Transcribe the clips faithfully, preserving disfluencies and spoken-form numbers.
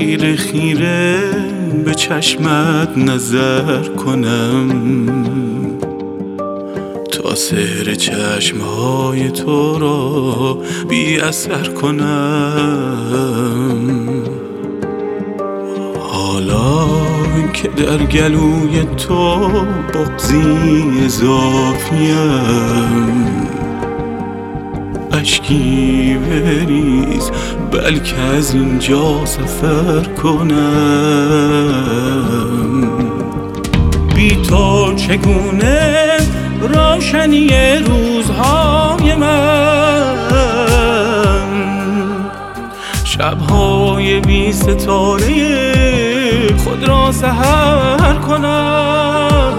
خیره خیره به چشمت نظر کنم، تا سحر چشمهای تو را بی اثر کنم. حالا که در گلوی تو بغضی اضافیم، اشکی بریز بلکه از اینجا سفر کنم. بی تو چگونه روشنی روزهای من، شبهای بی ستاره خود را سحر کنم.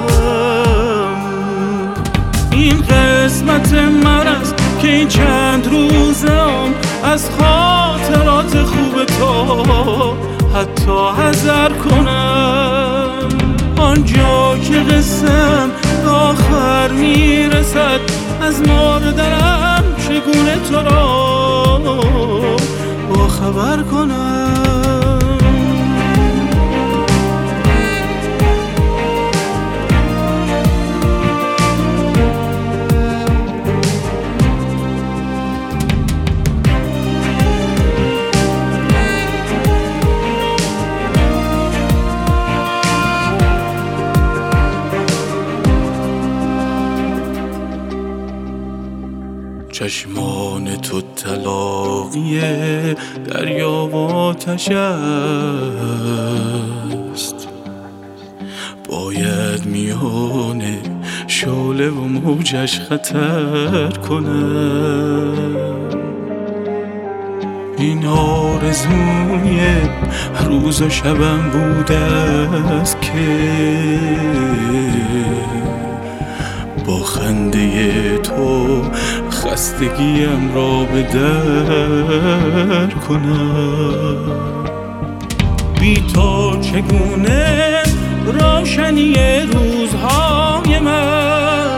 این قسمت من است که این چند روزم از خاطرات خوب تو حتی حذر کنم. آنجا که قسم به آخر میرسد، از مردنم چگونه تو را با خبر کنم. چشمان تو طلاقی دریا و آتش است، باید میانه شعله و موجش خطر کنم. این آرزوی روز و شبم بوده است که با خنده تو خستگیم را به در کنم. بی تو چگونه روشنی روزهای من،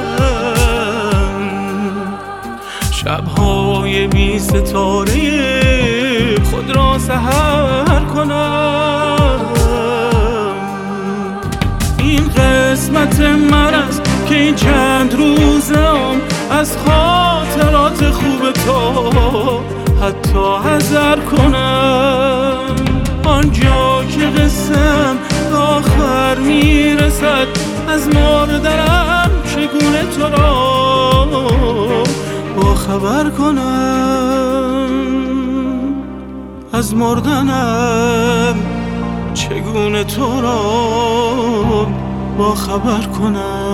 شبهای بی ستاره خود را سحر کنم. این قسمت من است که این چند روزم از خاطرات خوب تو حتی حذر کنم. آنجا که قسم به آخر میرسد، از مردنم چگونه تو را با خبر کنم. از مردنم چگونه تو را با خبر کنم.